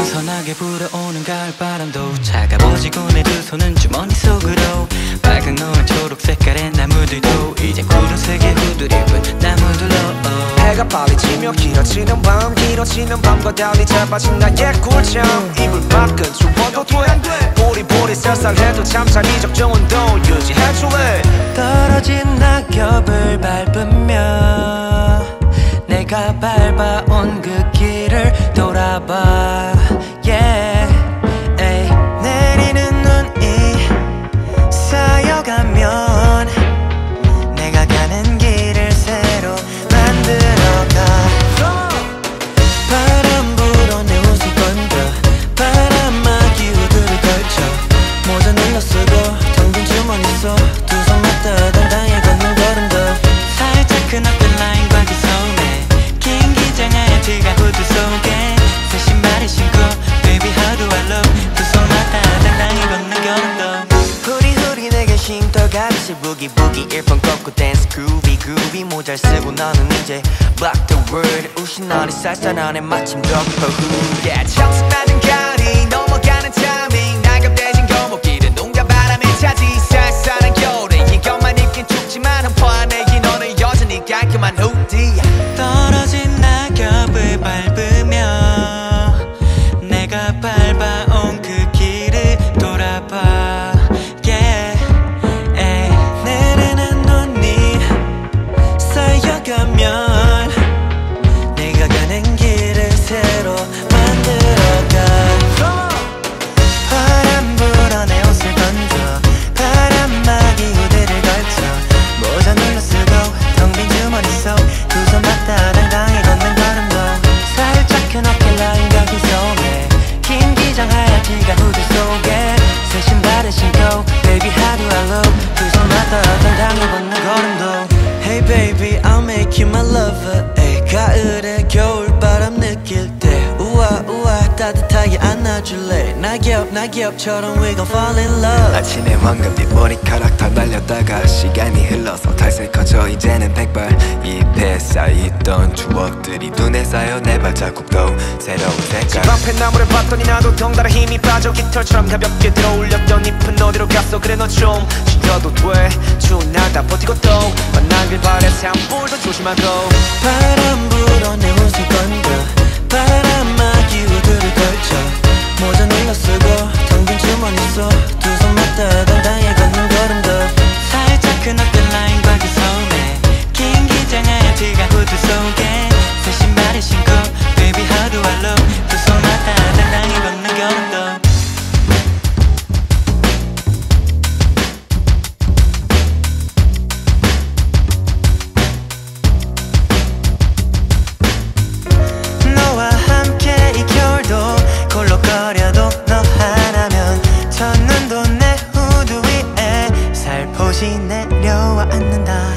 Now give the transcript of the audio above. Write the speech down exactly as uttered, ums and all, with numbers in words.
선선하게 불어오는 가을바람도 차가워지고 내 두 손은 주머니 속으로 빨강 노란 초록 색깔의 나무들도 이제 푸른색의 후드를 입은 나무들로 해가 빨리 지며 길어지는 밤 길어지는 밤과 달리 짧아진 나의 꿀잠 이불 밖은 추워도 돼 보리보리 쌀쌀해도 잠자리 적정 온도 유지해줄래 떨어진 낙엽을 밟으며 내가 밟아온 그 길을 돌아봐 yeah. 에이. 내리는 눈이 쌓여가면 내가 가는 길을 새로 만들어가 바람 불어 내 옷을 건져 바람막이 후드를 걸쳐 모자 눌러 쓰고 텅빈 주머니 속 두 손 맞다 당당히 걷는 걸음도 살짝 큰 어떤 라인과 그 손에 긴 기장 하얀 티가 후드 속에 새 신발을 신고 Baby how do I love 두 손 맞다 당당히 걷는 걸음도 후리후리 내게 쉼터같이 부기부기 일번 꺾고 댄스 groovy groovy 모자를 쓰고 나는 이제 block the word 우신너리 쌀쌀하네 마침 덮어 who yeah 청순맞은 가을이 넘어가는 타이밍 낙엽 대신 거목길은 농가 바람에 차지 쌀쌀한 겨울에 이것만 입긴 춥지만 한포안내긴 너는 여전히 깔끔한 후디 떨어진 낙엽을 밟으며 내가 밟아온 그 길을 돌아봐 yeah. 에이. 내리는 눈이 쌓여가면 내가 가는 길을 새로 만들어가 바람 불어 내 옷을 던져 바람막이 후드를 걸쳐 모자 눌러 쓰고 텅 빈 주머니 속 두 손 맞다 당당히 걷는 걸음도 살짝 큰 어깨 라인 각이 소매 긴 기장 하얀 티가 후드 속에 새 신발을 신고 Baby how do I love 두 손 맞다 당당히 걷는 걸음도 Hey baby I'll make you my lover 에이. 가을에 겨울바람 느낄 때 우와 우와 따뜻하게 안아줄래 낙엽 낙엽처럼 we gon' fall in love 아침에 황금빛 머리카락 다 날렸다가 시간이 흘러서 탈색커져 이제는 백발 잎에 쌓이던 추억들이 눈에 쌓여 내 발자국도 새로운 색깔 집 앞에 나무를 봤더니 나도 덩달아 힘이 빠져 깃털처럼 가볍게 들어올렸던 잎은 어디로 갔어 그래 너 좀 쉬어도 돼 추운 날 다 버티고 또 만나길 바래 산불도 조심하고 바람 불어 내 옷을 건져 바람막이 후드를 걸쳐 모자 눌러 쓰고 텅빈 주머니 속 두 손 맞다 당당히 걷는 걸음도 살짝 큰 어떤 라인과 그 소매 긴 기장 하얀 티가 후드 속에 새 신발을 신고 Baby how do I love 두 손 맞다 당당히 걷는 걸음도 너와 함께 이 겨울도 콜록거려도 너 하나면 첫눈도 내 후드 위에 살포시 내려와 앉는다